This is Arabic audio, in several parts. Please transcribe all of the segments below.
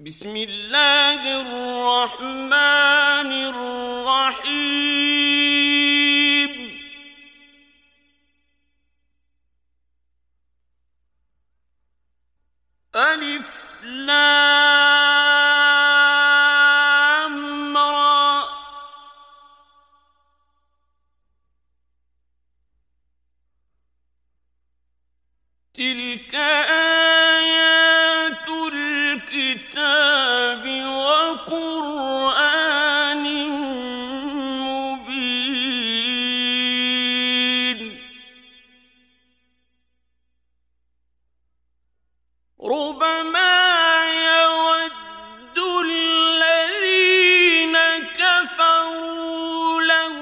بسم الله الرحمن الرحيم ألف لام را تلك آيات الكتاب وقرآن مبين ربما يود الذين كفروا لو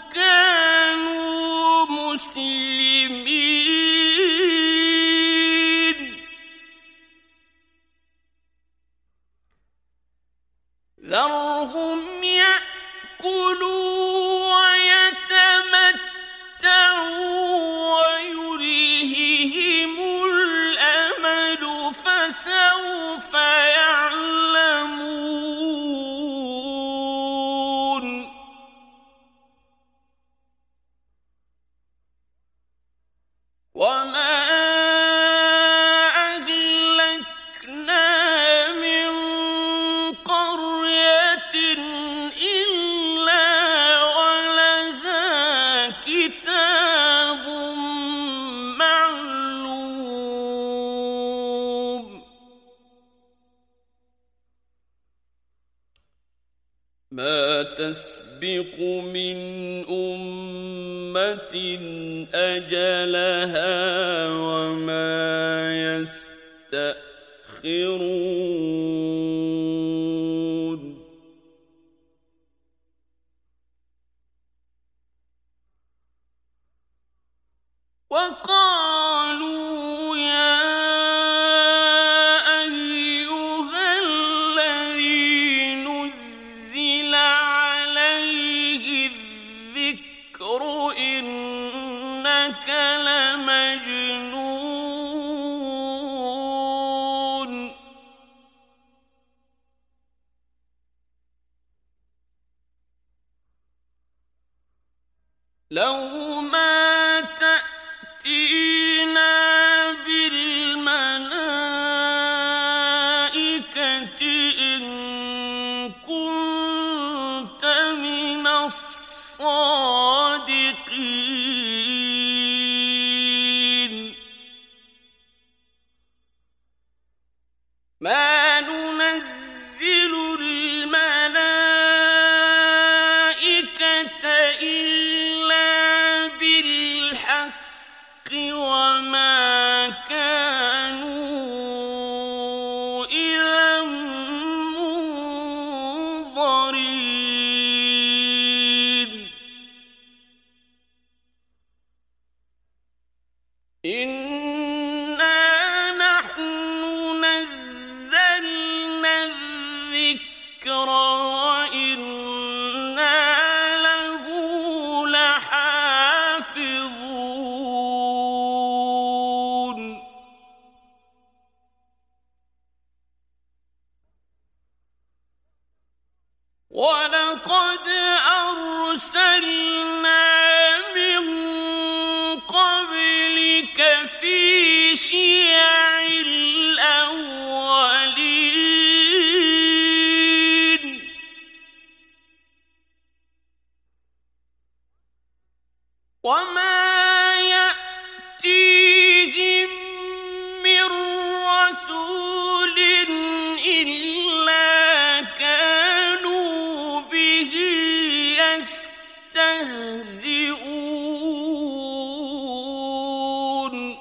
كانوا مسلمين ذرهم يأكلوا ويتمتعوا ويلههم الأمل فسوف يعلمون وما أهلكنا من قرية إلا ولها كتاب معلوم ما تسبق من أمة أجلها وما يستأخرون وقالوا يا أيها الذي نزل عليه الذكر إنك لمجنون لو ما تأتينا بالملائكة إن كنت من الصادقين ما ننزل الملائكة إلا بالحق وما كانوا إذا منظرين إنا نحن نزلنا الذكر وإنا له لحافظون ولقد أرسلنا من قبلك في شيع الأولين وما يأتيهم من رسول إلا كانوا به يستهزئون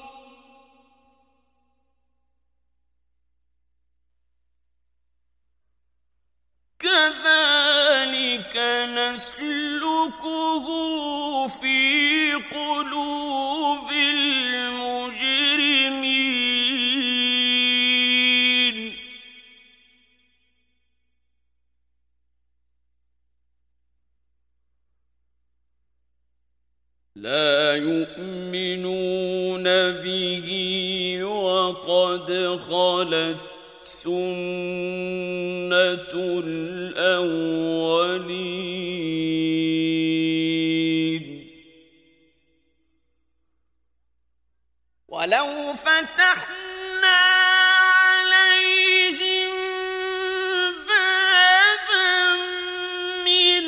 كذلك نسلكه في قلوب المجرمين لا يؤمنون به وقد خلت سنة الأولين ولو فتحنا عليهم بابا من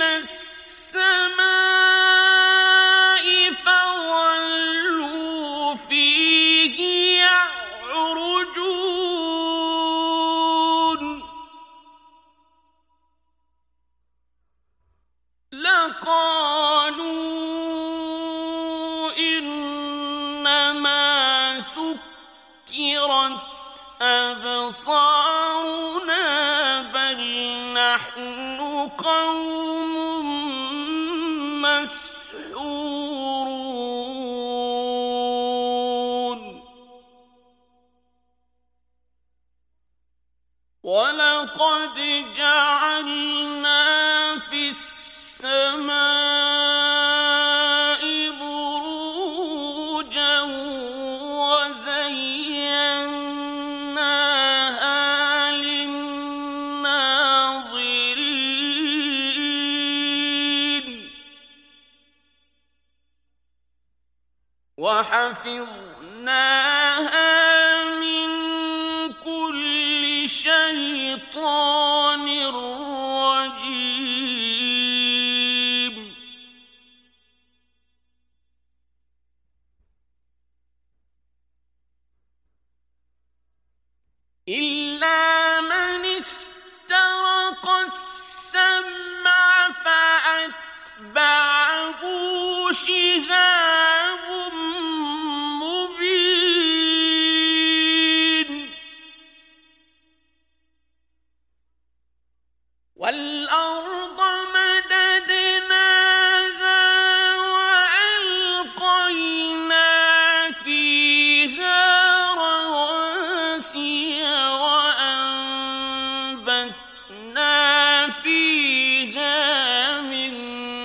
السماء فظلوا فيه يعرجون لقالوا إنما سكرت أبصارنا بل نحن قوم مسحورون ولقد جعلنا في السماء بروجا وزيناها للناظرين وحفظناها من كل شيطان رجيم إلا من استرق السمع فأتبعه شهاب مبين والأرض مددناها وألقينا فيها رواسي وأنبتنا فيها من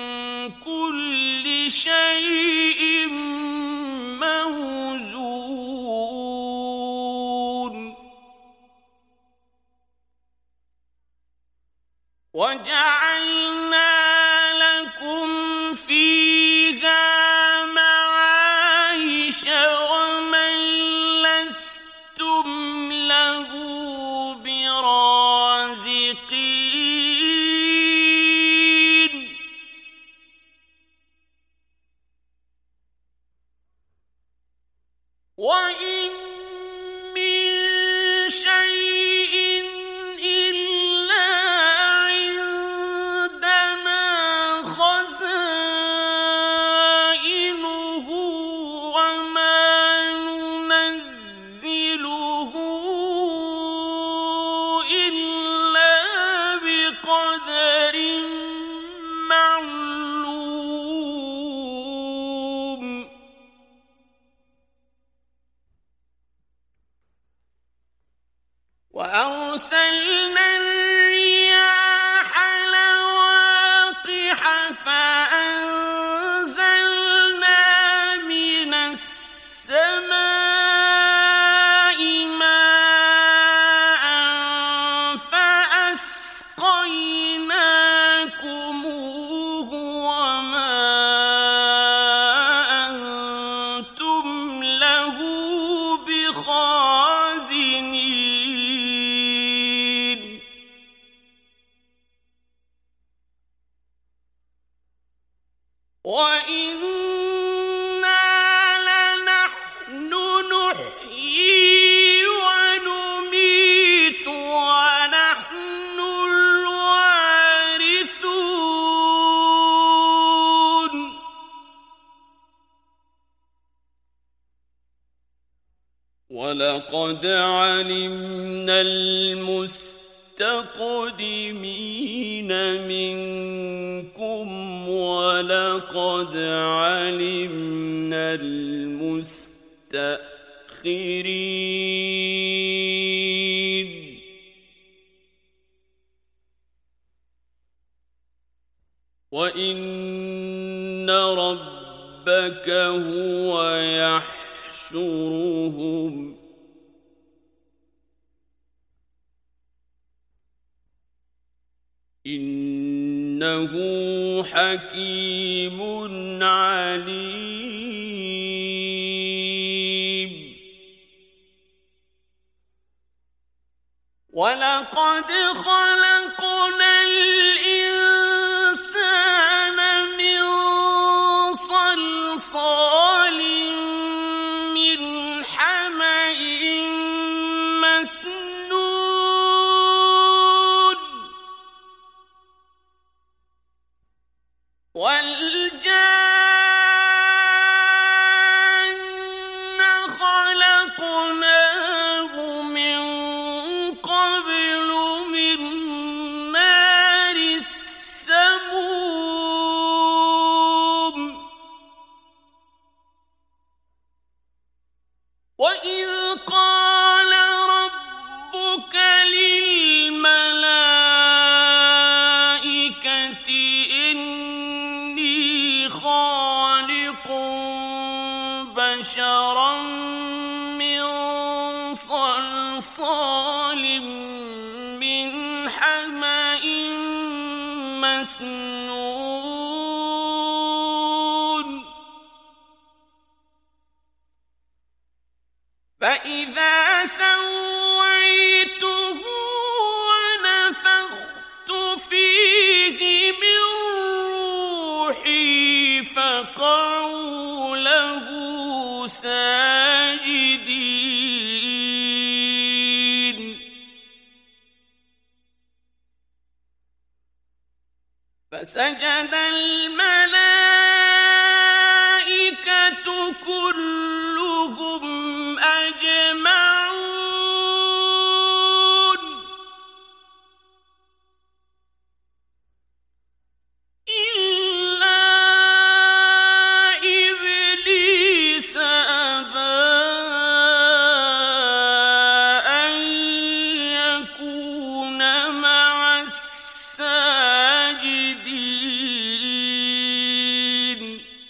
كل شيء موزون وجعلنا لكم فيها معايش ومن لستم له برازقين وإن من شيء إلا عندنا خزائنه وما ننزله إلا بقدر معلوم وأرسلنا الرياح لواقح فأنزلنا من السماء ماء فأسقيناكموه وما أنتم له بخازنين وإنا لنحن نحيي ونميت ونحن الوارثون ولقد علمنا المستقدمين منكم ولقد علمنا المستأخرين وإن ربك هو يحشرهم إنه حكيم عليم. ولقد خلقنا الإنسان من صلصال من حمأ مسنون والجان خلقناه من قبل من نار السموم وإذ قال ربك للملائكة إني خالق بشرا من صلصال من حمأ مسنون فإذا سويته ونفخت فيه من روحي فقعوا له ساجدين فسجد الملائكة كلهم أجمعون إلا إبليس أبى أن يكون مع الساجدين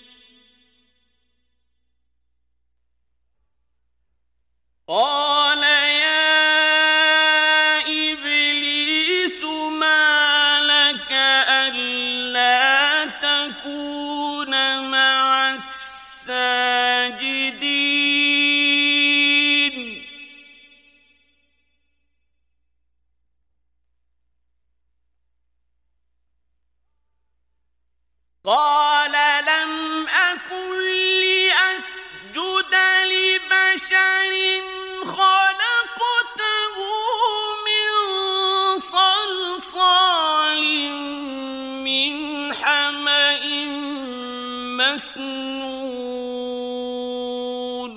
قال يا إبليس ما لك ألا تكون مع الساجدين قال لم أكن لأسجد لبشر خلقته من صلصال من حمأ مسنون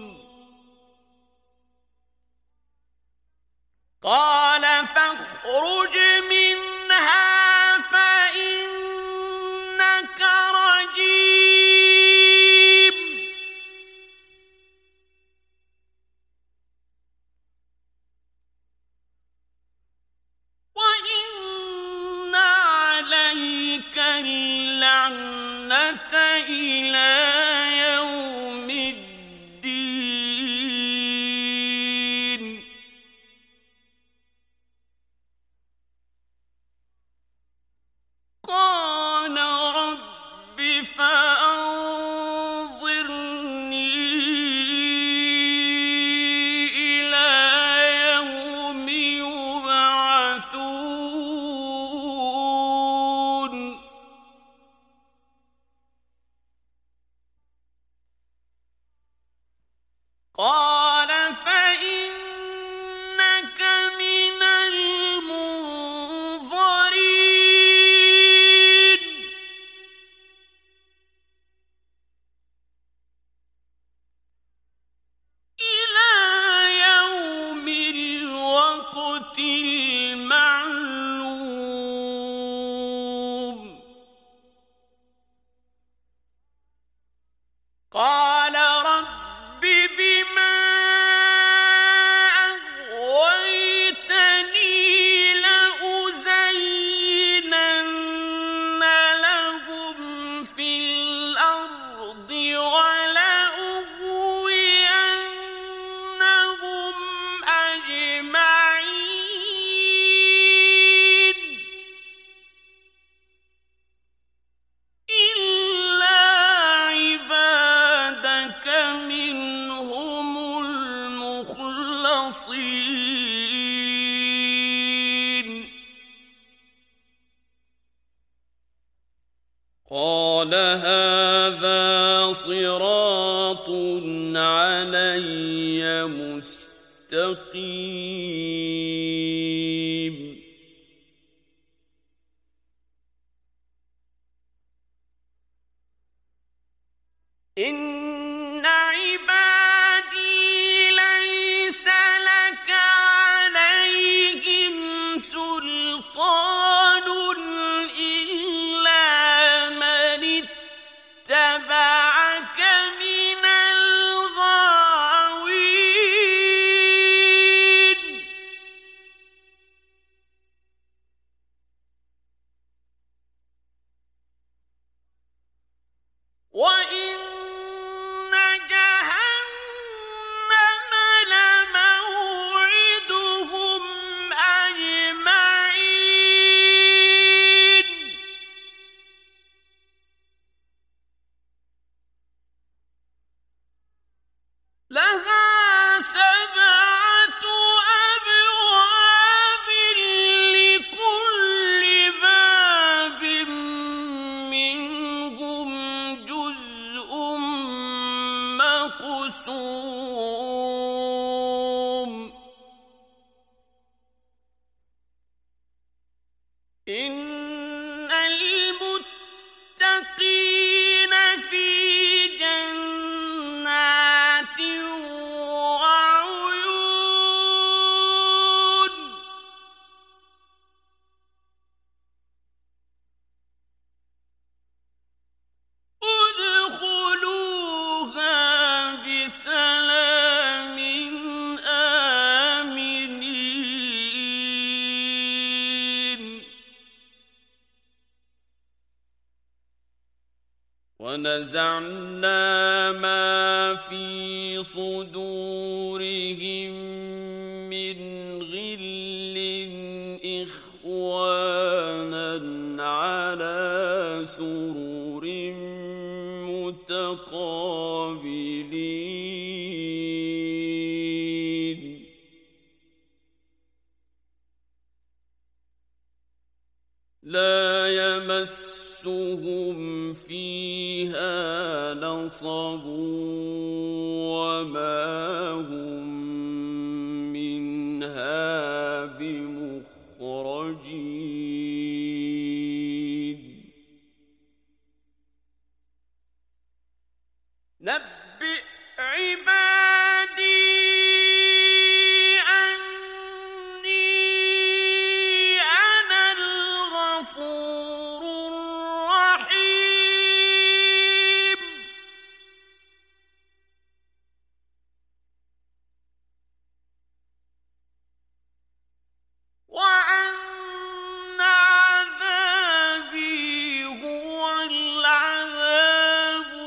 قال فاخرج منها فإنك رجيم وإن عليك اللعنة إلى يوم الدين قال رب فأنظرني إلى يوم يبعثون قال هذا صراط علي مستقيم إن عبادي ليس لك عليهم سلطان إلا من اتبعك من الغاوين وإن جهنم لموعدهم أجمعين لها 7 أبواب لكل باب منهم جزء مقسوم إن المتقين في جنات وعيون ادخلوها بسلام آمنين ونزعنا ما في صدورهم من غل إخوانا على سرر متقابلين لا يمسهم فيها نصب وما هم منها بمخرجين نبئ عبادي أني أنا الغفور الرحيم وأن عذابي هو العذاب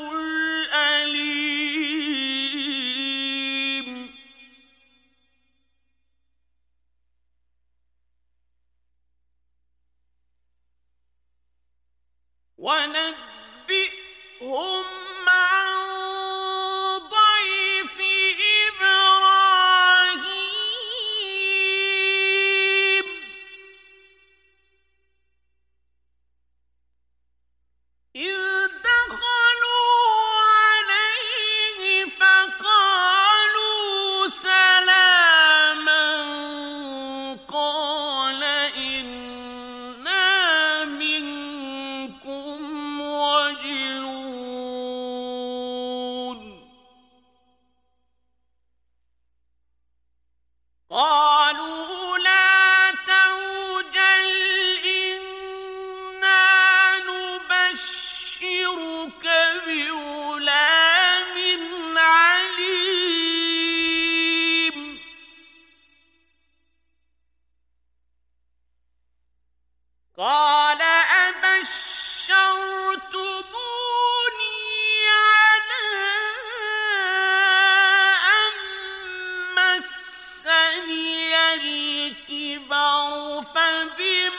الأليم ونبئهم عن ضيف إبراهيم إذ دخلوا عليه فقالوا سلاما قال إنا منكم وجلون قالوا لا توجل إنا نبشرك بغلام عليم قال أبشرتموني على أن مسني الكبر فبم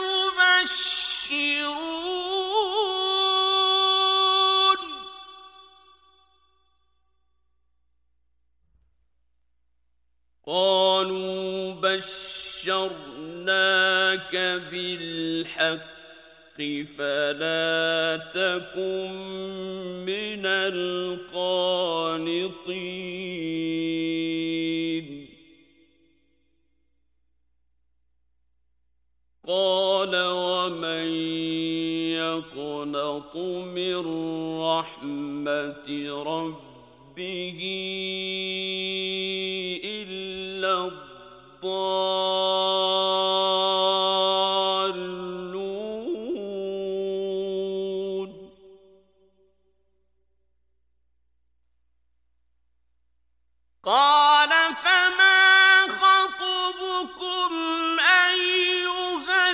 تبشرون قالوا بشرناك بالحق فلا تكن من القانطين. قال ومن يقنط من رحمة ربه إلا الضالون. قال فما خطبكم أيها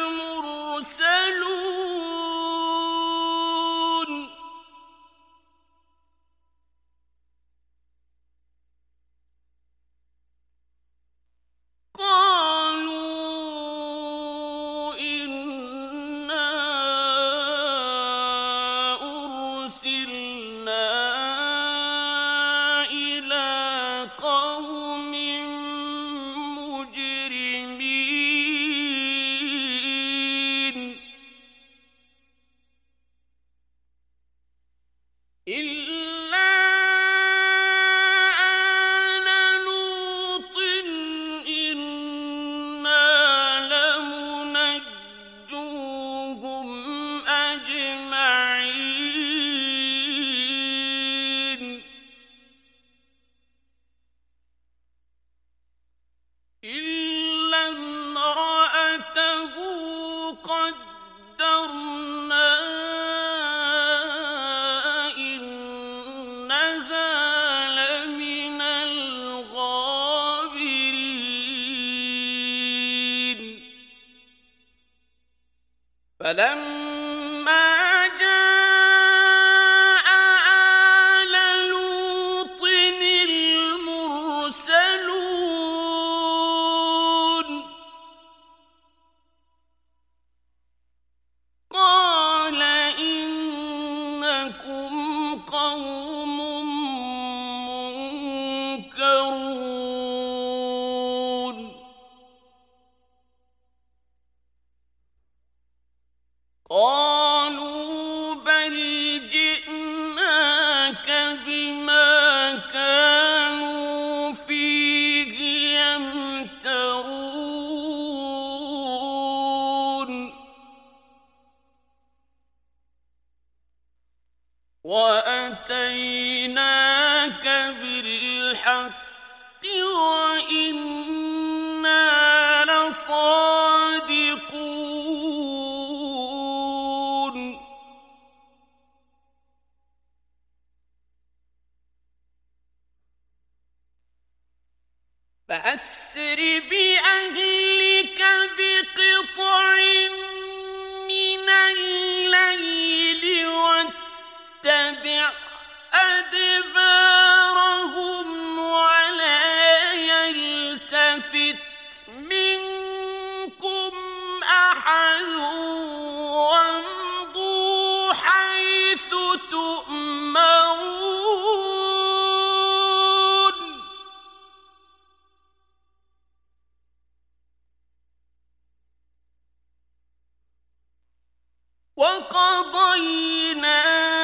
المرسلون. قالوا إنا أرسلنا إلى قوم مجرمين إلا آل لوط إنا لمنجوهم أجمعين إلا امرأته قدرنا إنها لمن الغابرين. فلما جاء آل لوط المرسلون قال إنكم قوم منكرون. قالوا بل جئناك بما كانوا فيه يمترون وأتيناك بالحق وإنا لصادقون. فأسر بأهلك بقطع من الليل واتبع أدبارهم ولا يلتفت منكم أحد وامضوا حيث تؤمرون. وقضينا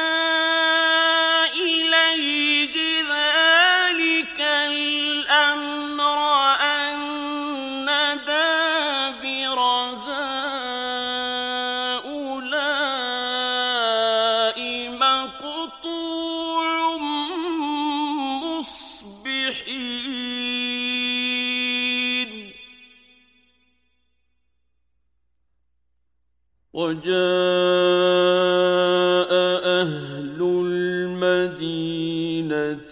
إليه ذلك الأمر أن دابر هؤلاء مقطوع مصبحين. وجاء أهل المدينة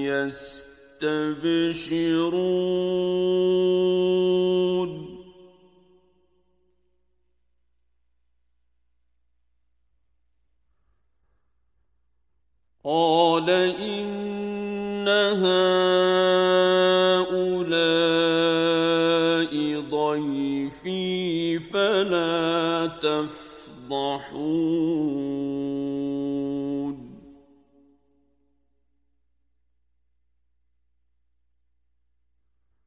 يستبشرون. قال إن هؤلاء ضيفي فلا تفضحون.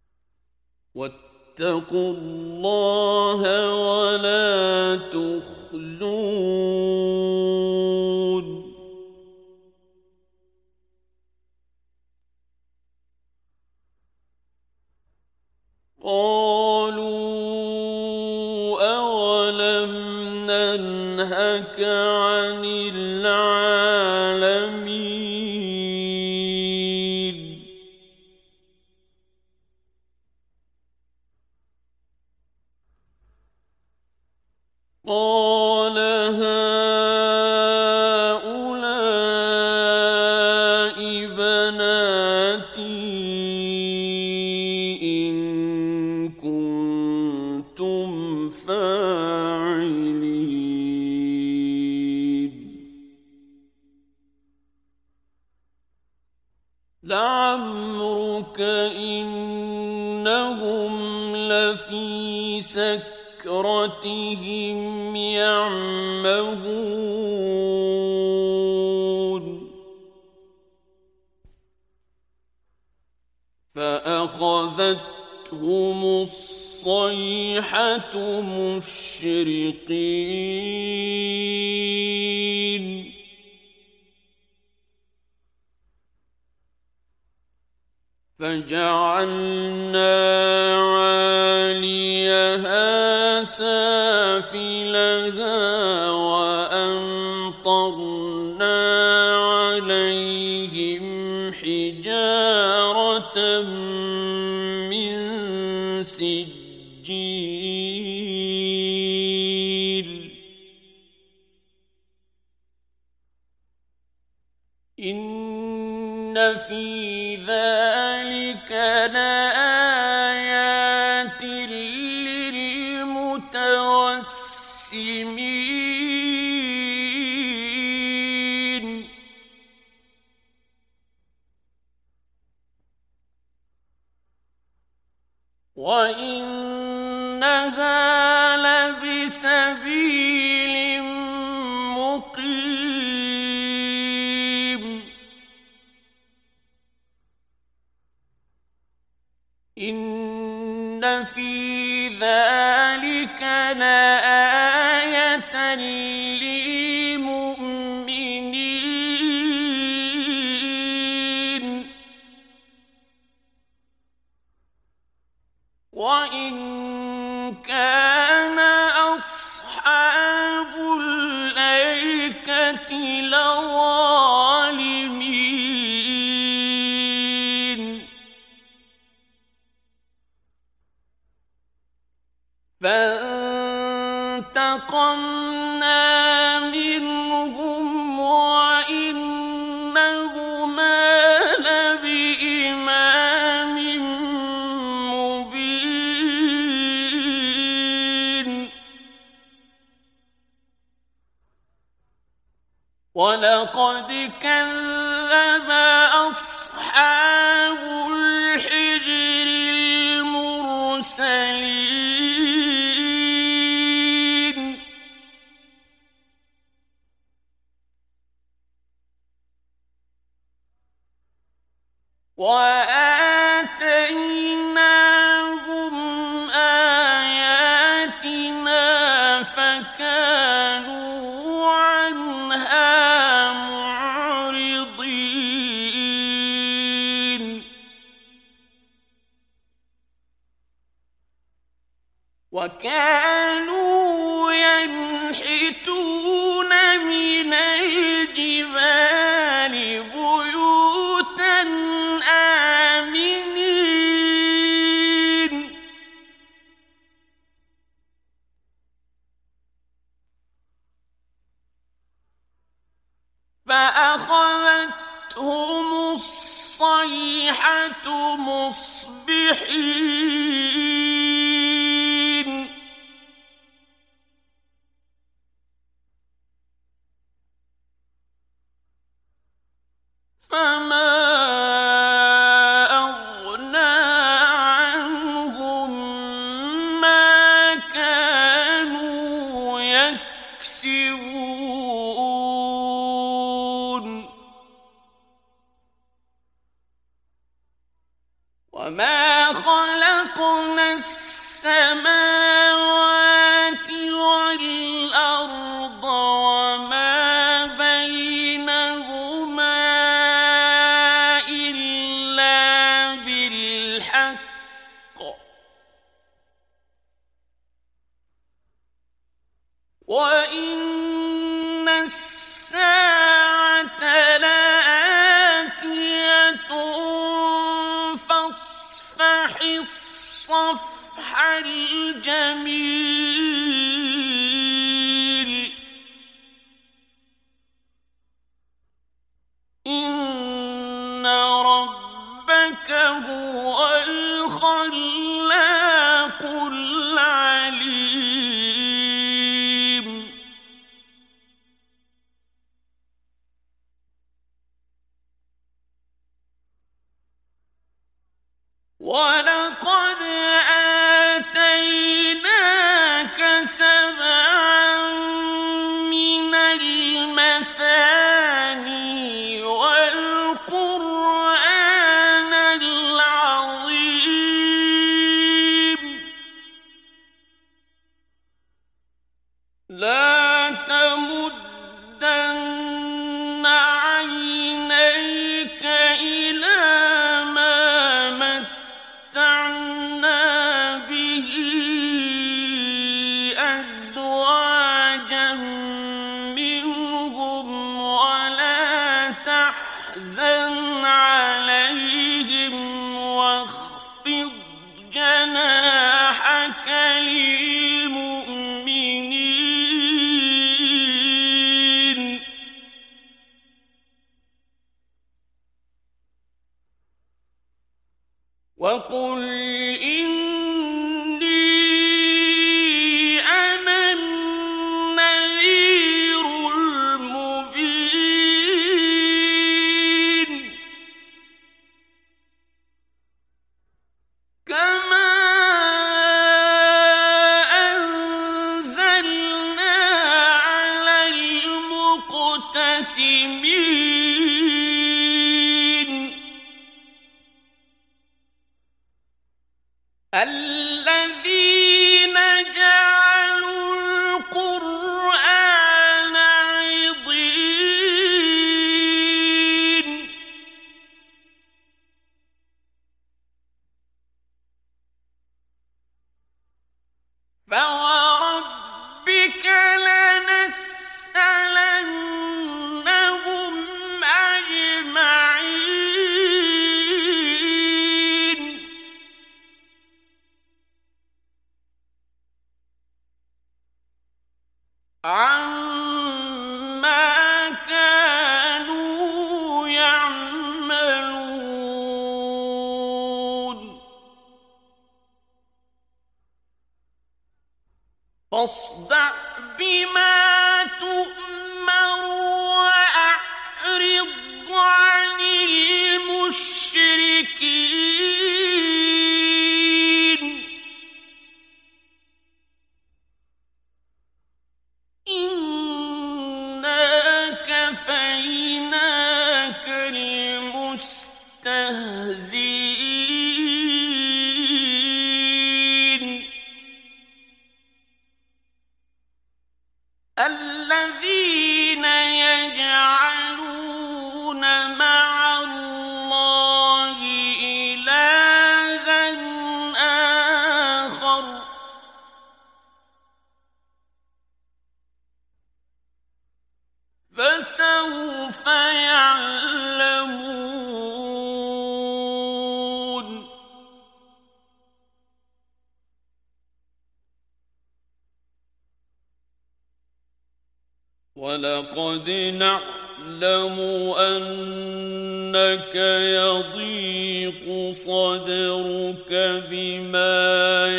واتقوا الله ولا تخزون تخزون قالوا أولم ننهك عن العالمين قال هؤلاء بناتي إن كنتم فاعلين لعمرك إنهم لفي سكرتهم يعمهون فأخذتهم الصيحة مشرقين فجعلنا عاليها سافلها وأمطرنا عليهم حجارة من سجيل إن في ذلك لآيات للمتوسمين وإنها لبسبيل مقيم إن في ذلك لآية للمؤمنين وإن كان أصحاب الأيكة لظالمين فانتقمنا منهم وإنهما لبإمام مبين ولقد كذب أصحاب الحجر المرسلين وآتيناهم آياتنا فكانوا عنها معرضين وكانوا ينحتون من الجبال بيوتا آمنين فأخذتهم الصيحة مصبحين فما أغنى عنهم ما كانوا يكسبون وما خلقنا السماوات والأرض وإن الساعة لآتية فاصفح الصفح الجميل إن ربك هو الخلاق العليم ولقد آتيناك سبعا من المثاني والقرآن العظيم لا تمدن عينيك إلى ما متعنا به أزواجا منهم ولا تحزن عليهم واخفض جناحك للمؤمنين وقل إني أنا النذير المبين كما أنزلنا على المقتسمين الذين جعلوا القرآن عضين فوربك لنسألنهم أجمعين عما كانوا يعملون فاصدع بما تؤمر وأعرض عن المشركين إنا كفيناك المستهزئين الذين يجعلون مع الله إلها آخر فسوف يعلمون ولقد نعلم أنك يضيق صدرك بما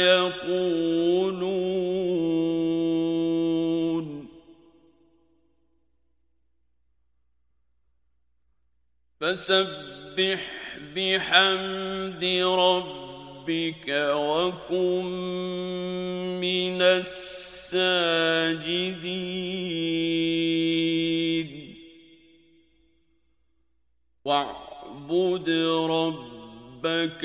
يقولون فسبح بحمد ربك وكن من الساجدين واعبد ربك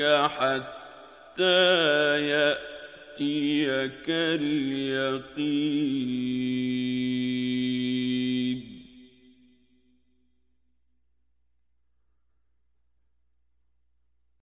حتى يأتيك اليقين